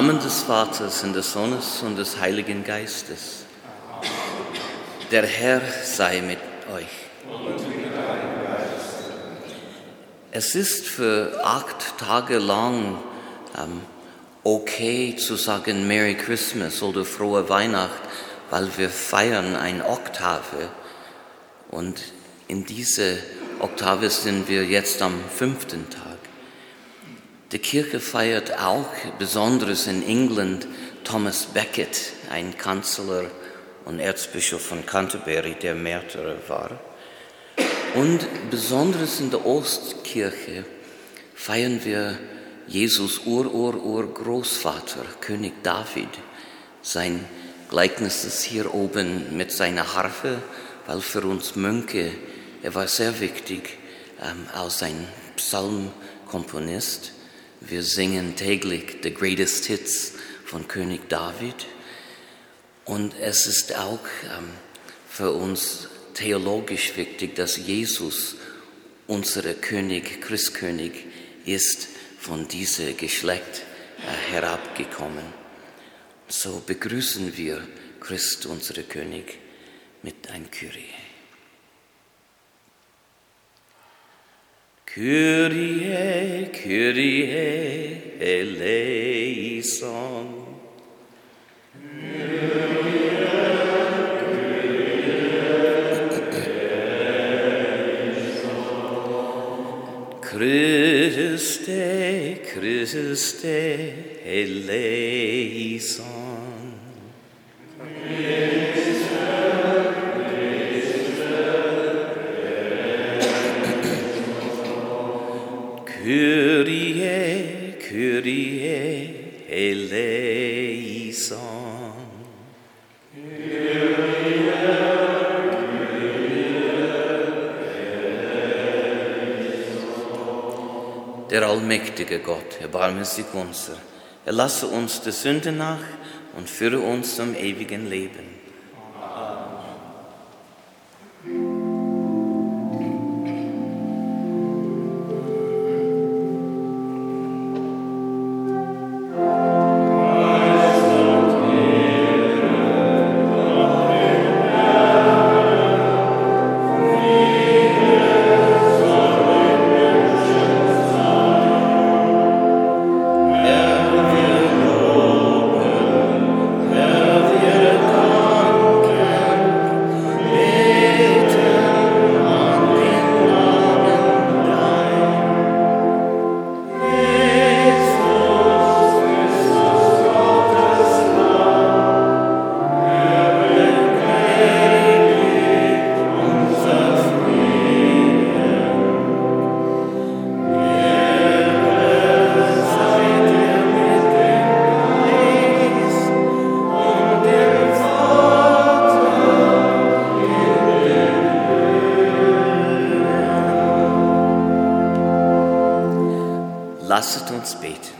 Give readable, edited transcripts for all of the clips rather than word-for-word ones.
Namen des Vaters und des Sohnes und des Heiligen Geistes. Der Herr sei mit euch. Es ist für 8 Tage lang okay zu sagen Merry Christmas oder frohe Weihnacht, weil wir feiern eine Oktave. Und in diese Oktave sind wir jetzt am 5. Tag. Die Kirche feiert auch, besonders in England, Thomas Becket, ein Kanzler und Erzbischof von Canterbury, der Märtyrer war. Und besonders in der Ostkirche feiern wir Jesus Urgroßvater, König David. Sein Gleichnis ist hier oben mit seiner Harfe, weil für uns Mönche, er war sehr wichtig als ein Psalmkomponist. Wir singen täglich The Greatest Hits von König David. Und es ist auch für uns theologisch wichtig, dass Jesus, unser König, Christkönig, ist von diesem Geschlecht herabgekommen. So begrüßen wir Christ, unser König, mit ein Kyrie. Kyrie, Kyrie, eleison. Christe, Christe, eleison. Kyrie, Kyrie, eleison. Der allmächtige Gott, erbarme sich unser, erlasse uns die Sünde nach und führe uns zum ewigen Leben. Lasset uns beten.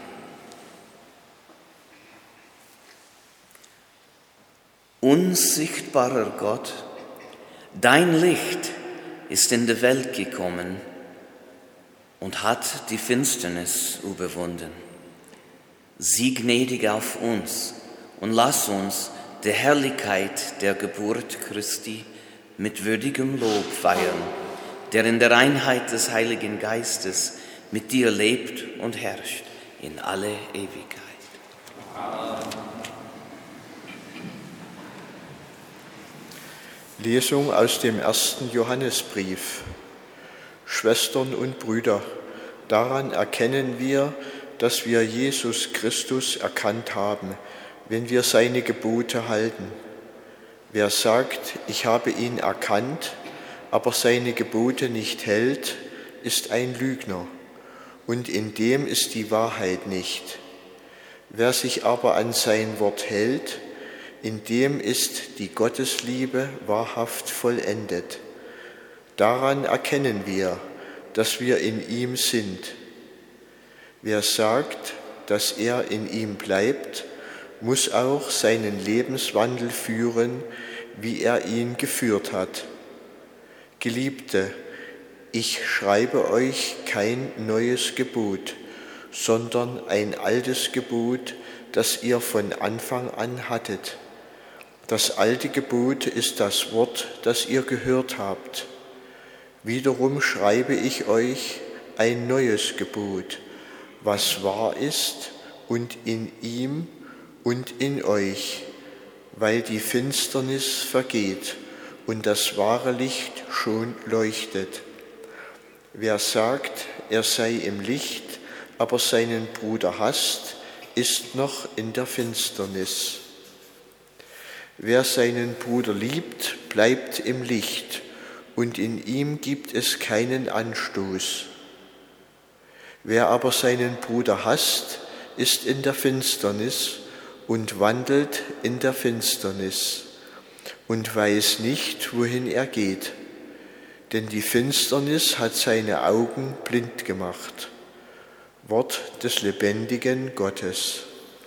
Unsichtbarer Gott, dein Licht ist in die Welt gekommen und hat die Finsternis überwunden. Sieh gnädig auf uns und lass uns die Herrlichkeit der Geburt Christi mit würdigem Lob feiern, der in der Einheit des Heiligen Geistes mit dir lebt und herrscht in alle Ewigkeit. Amen. Lesung aus dem 1. Johannesbrief. Schwestern und Brüder, daran erkennen wir, dass wir Jesus Christus erkannt haben, wenn wir seine Gebote halten. Wer sagt, ich habe ihn erkannt, aber seine Gebote nicht hält, ist ein Lügner. Und in dem ist die Wahrheit nicht. Wer sich aber an sein Wort hält, in dem ist die Gottesliebe wahrhaft vollendet. Daran erkennen wir, dass wir in ihm sind. Wer sagt, dass er in ihm bleibt, muss auch seinen Lebenswandel führen, wie er ihn geführt hat. Geliebte, ich schreibe euch kein neues Gebot, sondern ein altes Gebot, das ihr von Anfang an hattet. Das alte Gebot ist das Wort, das ihr gehört habt. Wiederum schreibe ich euch ein neues Gebot, was wahr ist und in ihm und in euch, weil die Finsternis vergeht und das wahre Licht schon leuchtet. Wer sagt, er sei im Licht, aber seinen Bruder hasst, ist noch in der Finsternis. Wer seinen Bruder liebt, bleibt im Licht, und in ihm gibt es keinen Anstoß. Wer aber seinen Bruder hasst, ist in der Finsternis und wandelt in der Finsternis und weiß nicht, wohin er geht, denn die Finsternis hat seine Augen blind gemacht. Wort des lebendigen Gottes.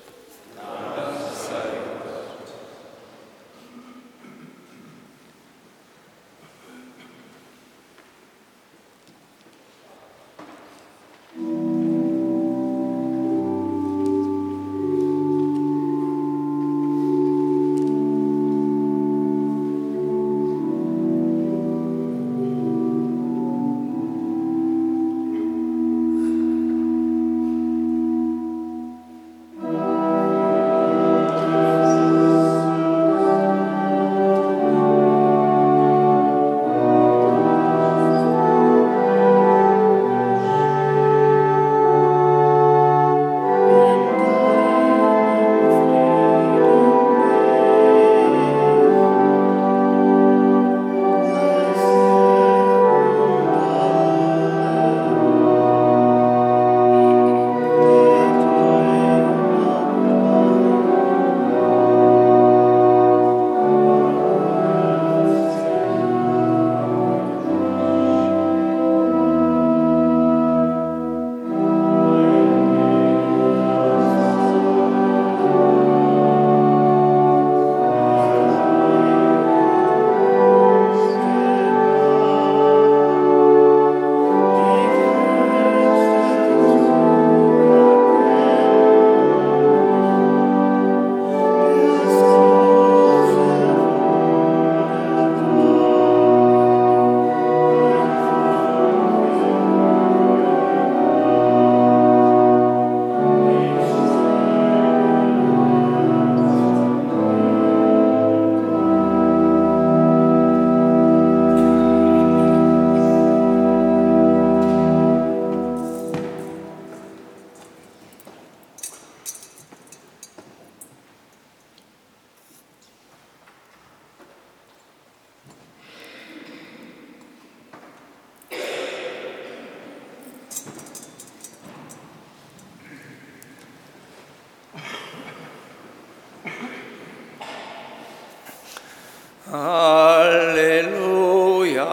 Halleluja,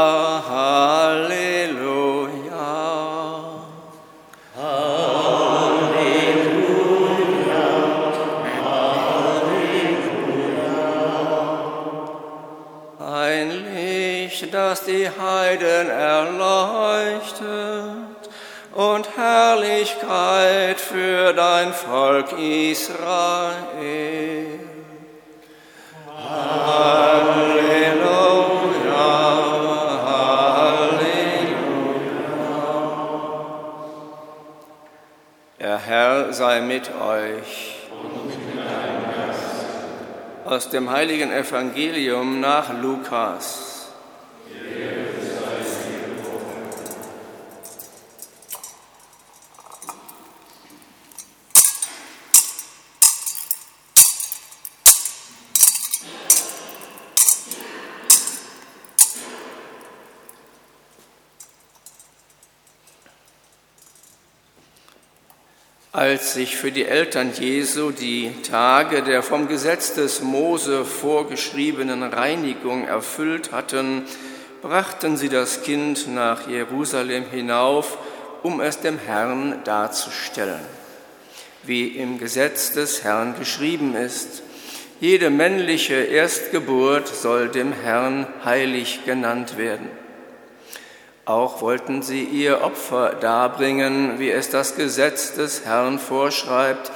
Halleluja. Halleluja, Halleluja. Ein Licht, das die Heiden erleuchtet und Herrlichkeit für dein Volk Israel. Halleluja, Halleluja. Der Herr sei mit euch. Aus dem heiligen Evangelium nach Lukas. Als sich für die Eltern Jesu die Tage der vom Gesetz des Mose vorgeschriebenen Reinigung erfüllt hatten, brachten sie das Kind nach Jerusalem hinauf, um es dem Herrn darzustellen. Wie im Gesetz des Herrn geschrieben ist: Jede männliche Erstgeburt soll dem Herrn heilig genannt werden. Auch wollten sie ihr Opfer darbringen, wie es das Gesetz des Herrn vorschreibt,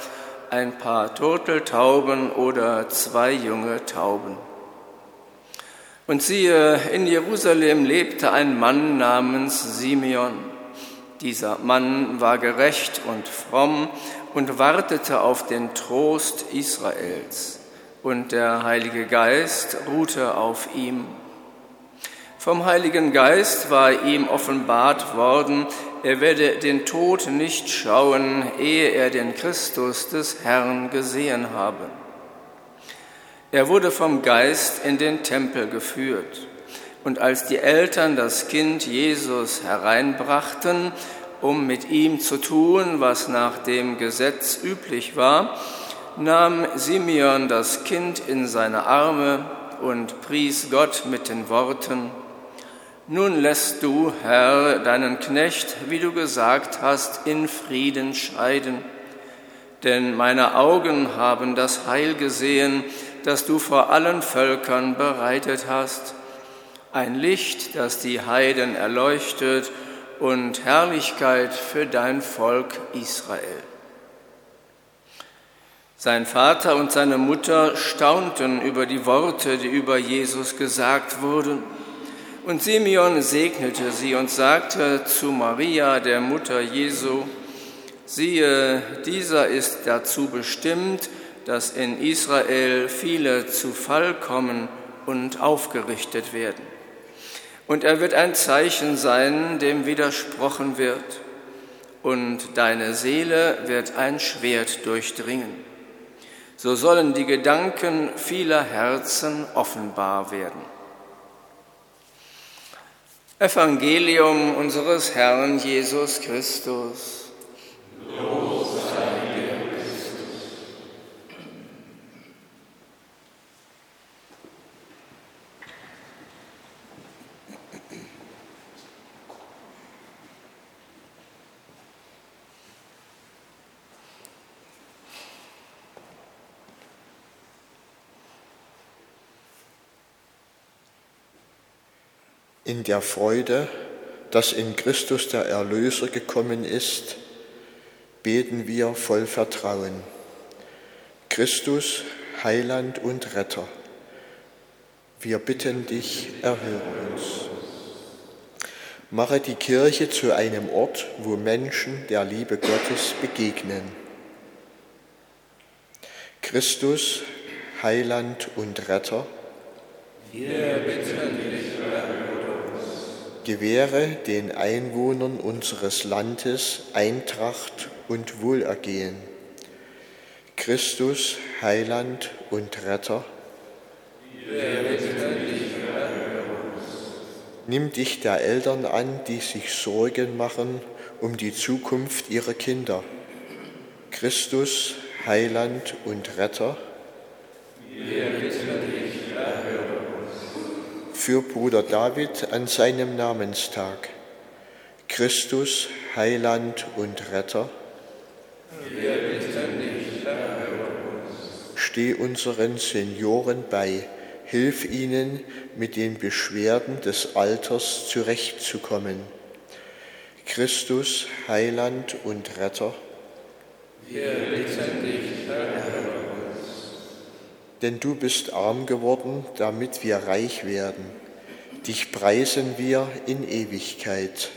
ein paar Turteltauben oder 2 junge Tauben. Und siehe, in Jerusalem lebte ein Mann namens Simeon. Dieser Mann war gerecht und fromm und wartete auf den Trost Israels. Und der Heilige Geist ruhte auf ihm. Vom Heiligen Geist war ihm offenbart worden, er werde den Tod nicht schauen, ehe er den Christus des Herrn gesehen habe. Er wurde vom Geist in den Tempel geführt. Und als die Eltern das Kind Jesus hereinbrachten, um mit ihm zu tun, was nach dem Gesetz üblich war, nahm Simeon das Kind in seine Arme und pries Gott mit den Worten: Nun lässt du, Herr, deinen Knecht, wie du gesagt hast, in Frieden scheiden. Denn meine Augen haben das Heil gesehen, das du vor allen Völkern bereitet hast. Ein Licht, das die Heiden erleuchtet und Herrlichkeit für dein Volk Israel. Sein Vater und seine Mutter staunten über die Worte, die über Jesus gesagt wurden. Und Simeon segnete sie und sagte zu Maria, der Mutter Jesu: Siehe, dieser ist dazu bestimmt, dass in Israel viele zu Fall kommen und aufgerichtet werden. Und er wird ein Zeichen sein, dem widersprochen wird. Und deine Seele wird ein Schwert durchdringen. So sollen die Gedanken vieler Herzen offenbar werden. Evangelium unseres Herrn Jesus Christus. Lob sei dir, Christus. In der Freude, dass in Christus der Erlöser gekommen ist, beten wir voll Vertrauen. Christus, Heiland und Retter, wir bitten dich, erhöre uns. Mache die Kirche zu einem Ort, wo Menschen der Liebe Gottes begegnen. Christus, Heiland und Retter, wir bitten dich, erhöre uns. Gewähre den Einwohnern unseres Landes Eintracht und Wohlergehen. Christus, Heiland und Retter, wir bitten dich, erhöre uns. Nimm dich der Eltern an, die sich Sorgen machen um die Zukunft ihrer Kinder. Christus, Heiland und Retter, wir bitten dich, erhöre uns. Für Bruder David an seinem Namenstag. Christus, Heiland und Retter, wir bitten dich, erhöre uns. steh unseren Senioren bei, hilf ihnen, mit den Beschwerden des Alters zurechtzukommen. Christus, Heiland und Retter, wir bitten dich, erhöre uns. denn du bist arm geworden, damit wir reich werden. Dich preisen wir in Ewigkeit.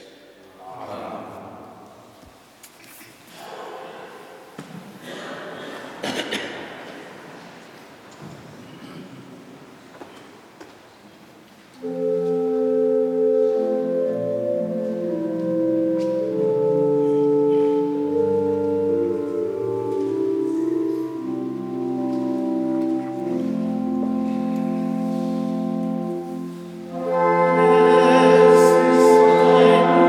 Es ist ein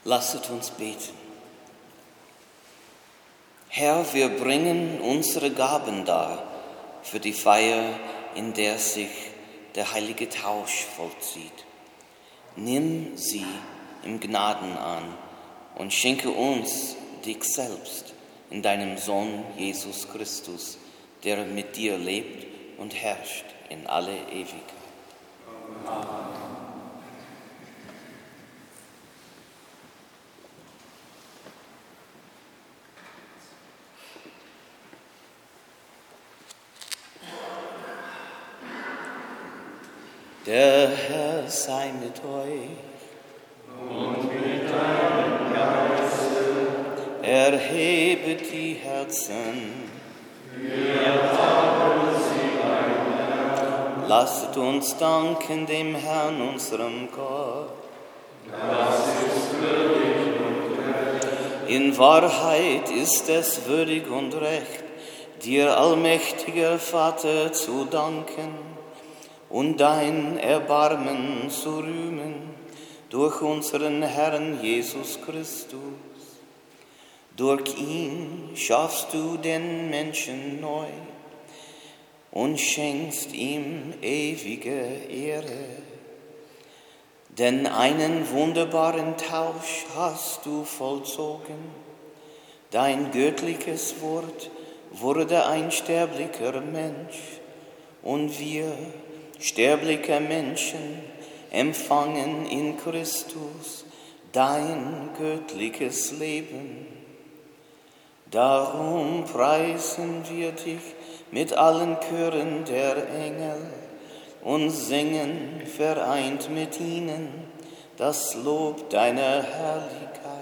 Lasset uns beten. Herr, wir bringen unsere Gaben dar für die Feier, in der sich der heilige Tausch vollzieht. Nimm sie im Gnaden an und schenke uns dich selbst in deinem Sohn Jesus Christus, der mit dir lebt und herrscht in alle Ewigkeit. Amen. Der Herr sei mit euch. Und mit deinem Geiste. Erhebet die Herzen. Wir haben sie beim Herrn. Lasset uns danken dem Herrn, unserem Gott. Das ist würdig und recht. In Wahrheit ist es würdig und recht, dir, allmächtiger Vater, zu danken und dein Erbarmen zu rühmen durch unseren Herrn Jesus Christus. Durch ihn schaffst du den Menschen neu und schenkst ihm ewige Ehre. Denn einen wunderbaren Tausch hast du vollzogen. Dein göttliches Wort wurde ein sterblicher Mensch und wir, sterbliche Menschen, empfangen in Christus dein göttliches Leben. Darum preisen wir dich mit allen Chören der Engel und singen vereint mit ihnen das Lob deiner Herrlichkeit.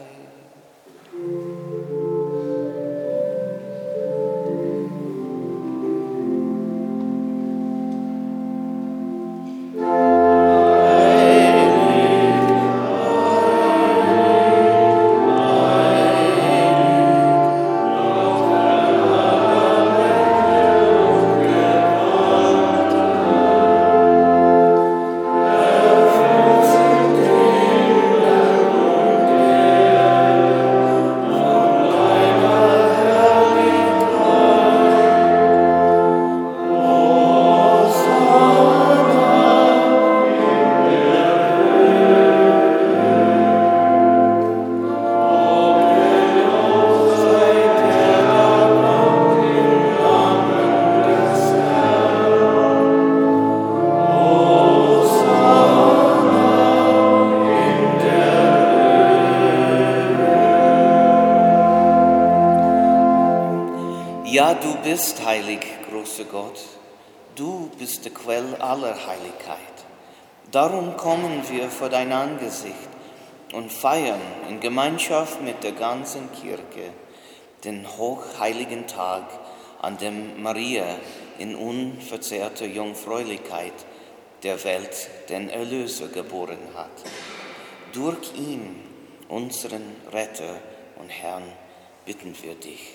Ja, du bist heilig, großer Gott. Du bist der Quell aller Heiligkeit. Darum kommen wir vor dein Angesicht und feiern in Gemeinschaft mit der ganzen Kirche den hochheiligen Tag, an dem Maria in unverzehrter Jungfräulichkeit der Welt den Erlöser geboren hat. Durch ihn, unseren Retter und Herrn, bitten wir dich.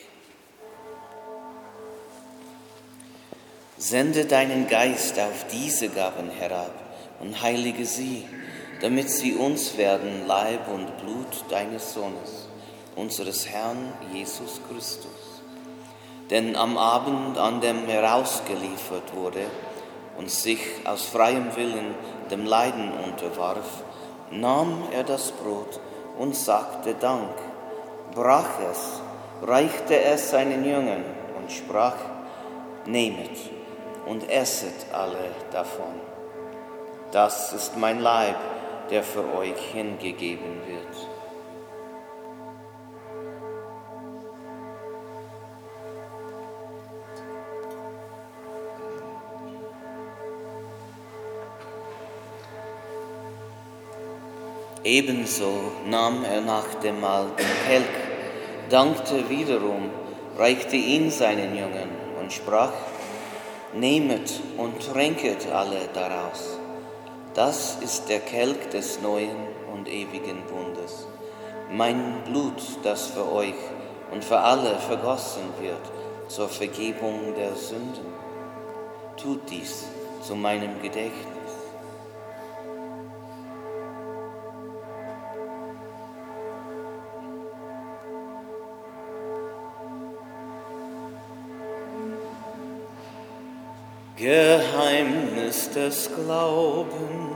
Sende deinen Geist auf diese Gaben herab und heilige sie, damit sie uns werden Leib und Blut deines Sohnes, unseres Herrn Jesus Christus. Denn am Abend, an dem er ausgeliefert wurde und sich aus freiem Willen dem Leiden unterwarf, nahm er das Brot und sagte Dank, brach es, reichte es seinen Jüngern und sprach, nehmet und esset alle davon. Das ist mein Leib, der für euch hingegeben wird. Ebenso nahm er nach dem Mahl den Kelch, dankte wiederum, reichte ihn seinen Jüngern und sprach, nehmet und trinket alle daraus. Das ist der Kelch des neuen und ewigen Bundes, mein Blut, das für euch und für alle vergossen wird zur Vergebung der Sünden. Tut dies zu meinem Gedächtnis. Geheimnis des Glaubens.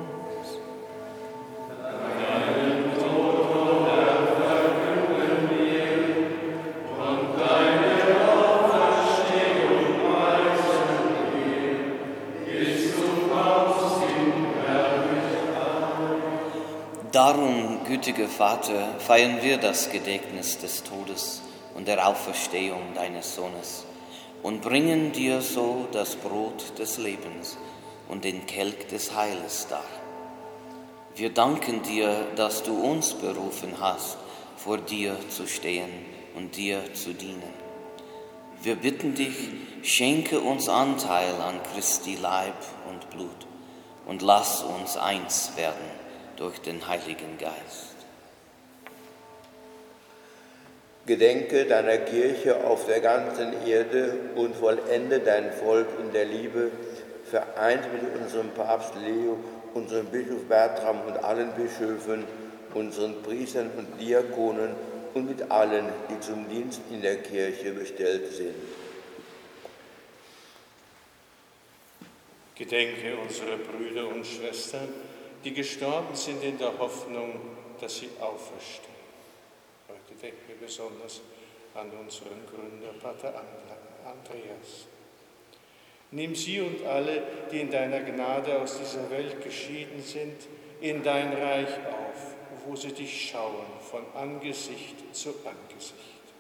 Darum, gütiger Vater, feiern wir das Gedächtnis des Todes und der Auferstehung deines Sohnes und bringen dir so das Brot des Lebens und den Kelch des Heiles dar. Wir danken dir, dass du uns berufen hast, vor dir zu stehen und dir zu dienen. Wir bitten dich, schenke uns Anteil an Christi Leib und Blut und lass uns eins werden durch den Heiligen Geist. Gedenke deiner Kirche auf der ganzen Erde und vollende dein Volk in der Liebe, vereint mit unserem Papst Leo, unserem Bischof Bertram und allen Bischöfen, unseren Priestern und Diakonen und mit allen, die zum Dienst in der Kirche bestellt sind. Gedenke unserer Brüder und Schwestern, die gestorben sind in der Hoffnung, dass sie auferstehen. Heute denken wir besonders an unseren Gründer, Pater Andreas. Nimm sie und alle, die in deiner Gnade aus dieser Welt geschieden sind, in dein Reich auf, wo sie dich schauen, von Angesicht zu Angesicht.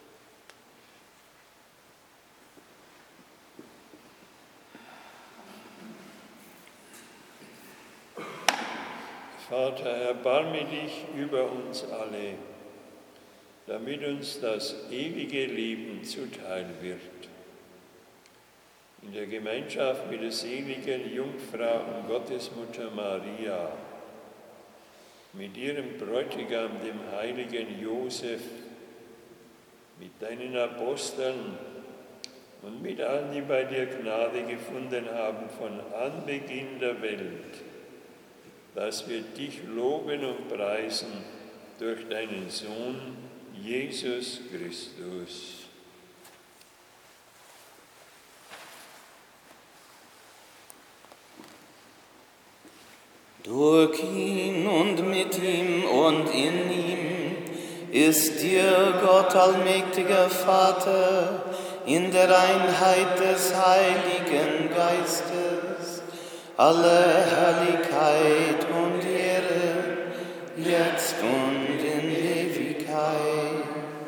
Vater, erbarme dich über uns alle, damit uns das ewige Leben zuteil wird. In der Gemeinschaft mit der seligen Jungfrau und Gottesmutter Maria, mit ihrem Bräutigam, dem heiligen Josef, mit deinen Aposteln und mit allen, die bei dir Gnade gefunden haben von Anbeginn der Welt, dass wir dich loben und preisen durch deinen Sohn, Jesus Christus. Durch ihn und mit ihm und in ihm ist dir, Gott allmächtiger Vater, in der Einheit des Heiligen Geistes, alle Herrlichkeit und Ehre, jetzt und in Ewigkeit.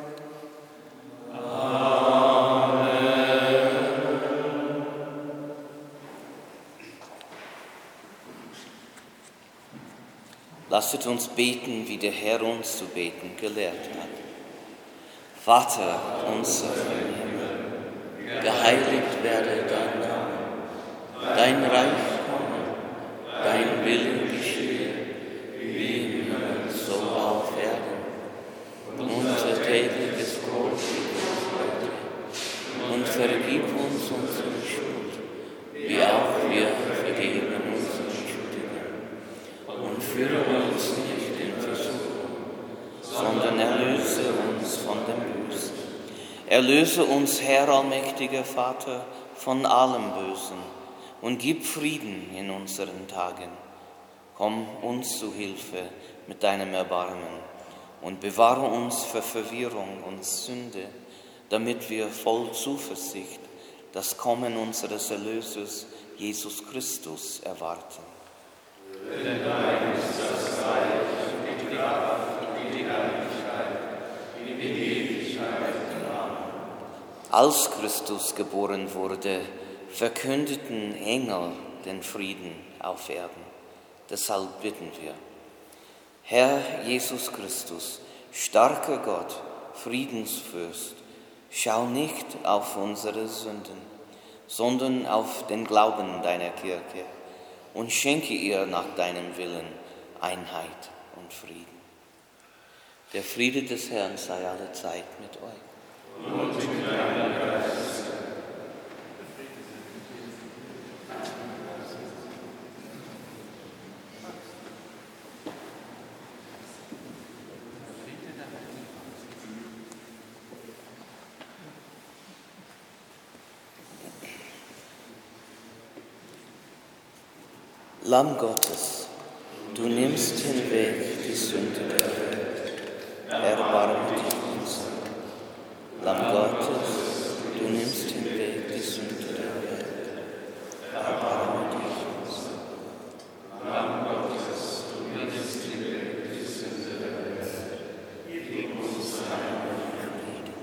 Lasset uns beten, wie der Herr uns zu beten gelehrt hat. Vater unser im Himmel, geheiligt werde dein Name, dein Reich komme, dein Wille geschehe, wie im Himmel, so auf Erden. Unser tägliches Brot gib uns heute und vergib uns unsere Schuld, wie auch wir vergeben unseren Schuldigen. Und führe uns nicht in Versuchung, sondern erlöse uns von dem Bösen. Erlöse uns, Herr allmächtiger Vater, von allem Bösen und gib Frieden in unseren Tagen. Komm uns zu Hilfe mit deinem Erbarmen und bewahre uns vor Verwirrung und Sünde, damit wir voll Zuversicht das Kommen unseres Erlösers, Jesus Christus, erwarten. Denn dein ist das Reich und die Kraft und die Herrlichkeit in Ewigkeit. Amen. Als Christus geboren wurde, verkündeten Engel den Frieden auf Erden. Deshalb bitten wir, Herr Jesus Christus, starker Gott, Friedensfürst, schau nicht auf unsere Sünden, sondern auf den Glauben deiner Kirche und schenke ihr nach deinem Willen Einheit und Frieden. Der Friede des Herrn sei allezeit mit euch. Und mit deinem Geist. Lamm Gottes, du nimmst hinweg die Sünde der Welt, erbarme dich unser. Lamm Gottes, du nimmst hinweg die Sünde der Welt, erbarme dich unser. Lamm Gottes, du nimmst hinweg die Sünde der Welt, gib uns deinen Frieden.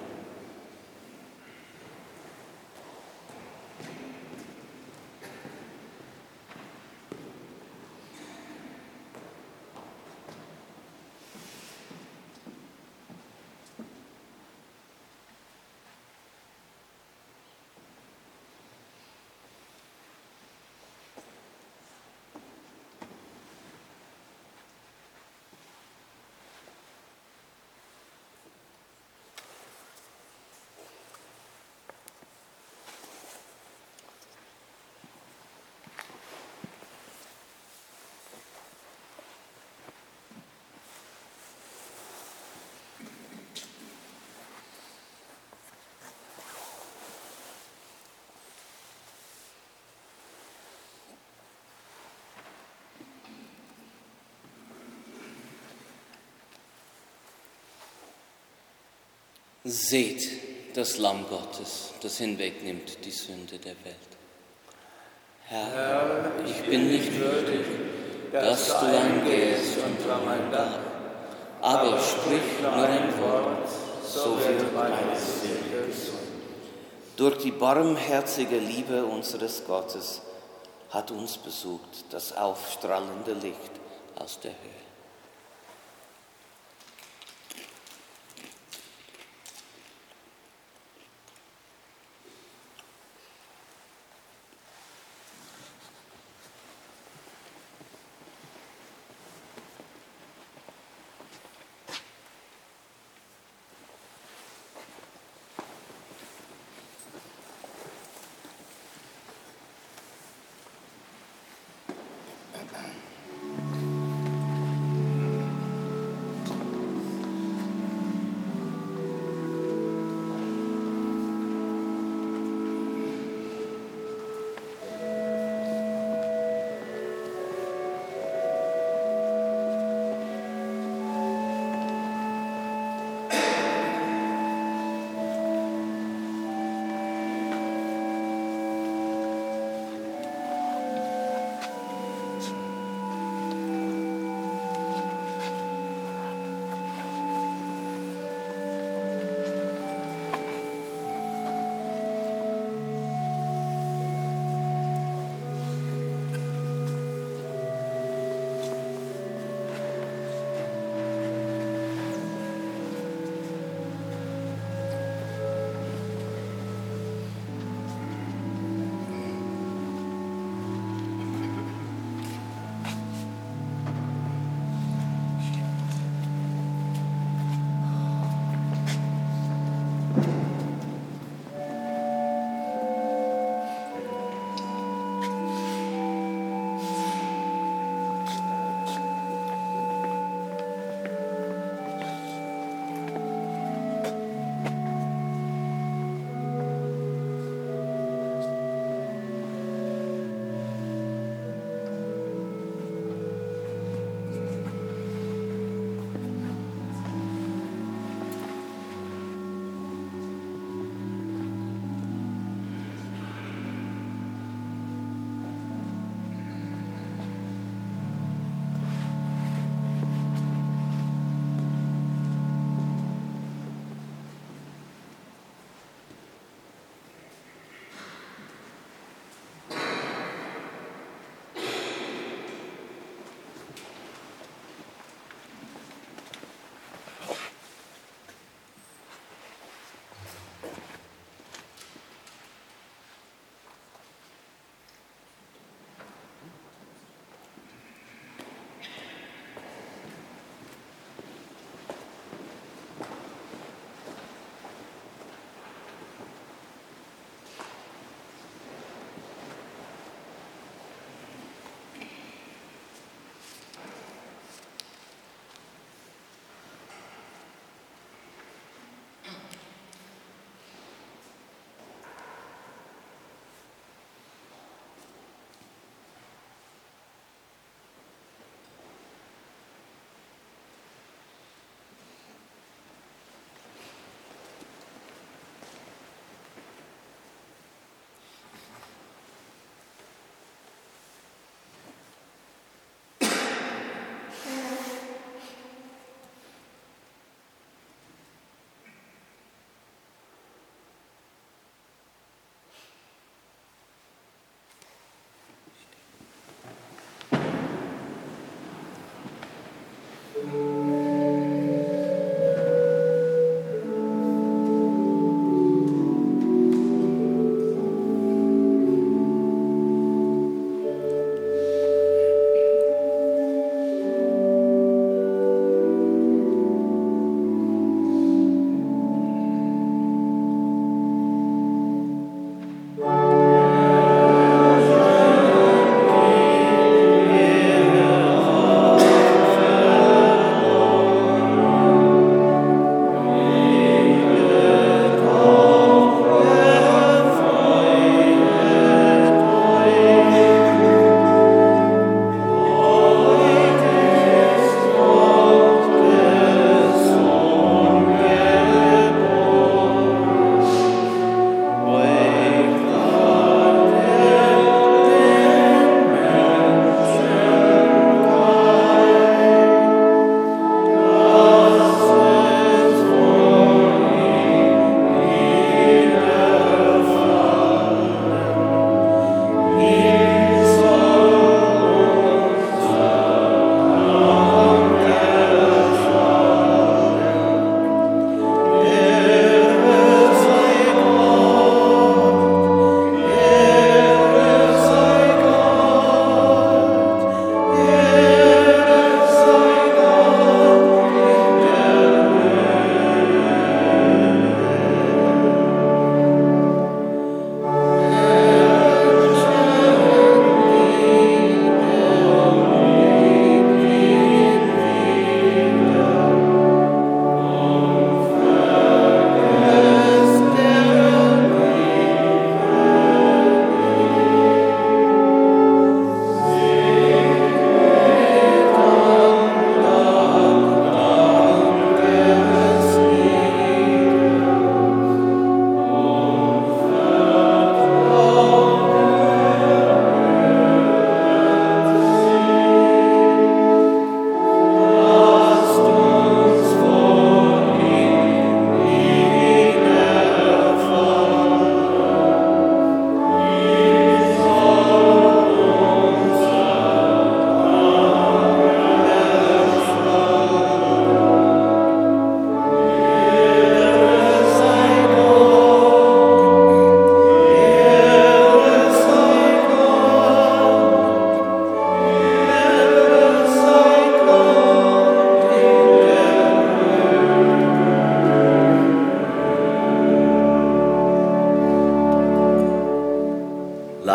Seht das Lamm Gottes, das hinwegnimmt die Sünde der Welt. Herr, ich bin nicht würdig, dass du eingehst unter mein Dach, aber sprich nur ein Wort, so wird meine Seele gesund. Durch die barmherzige Liebe unseres Gottes hat uns besucht das aufstrahlende Licht aus der Höhe.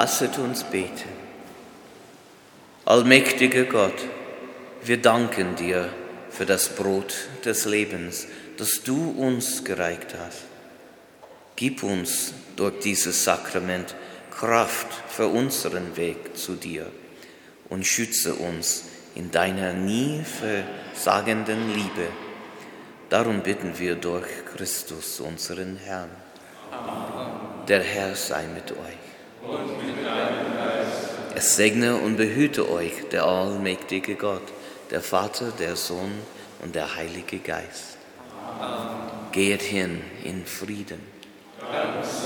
Lasset uns beten. Allmächtiger Gott, wir danken dir für das Brot des Lebens, das du uns gereicht hast. Gib uns durch dieses Sakrament Kraft für unseren Weg zu dir und schütze uns in deiner nie versagenden Liebe. Darum bitten wir durch Christus, unseren Herrn. Amen. Der Herr sei mit euch. Und mit deinem Geist. Es segne und behüte euch der allmächtige Gott, der Vater, der Sohn und der Heilige Geist. Amen. Geht hin in Frieden. Dank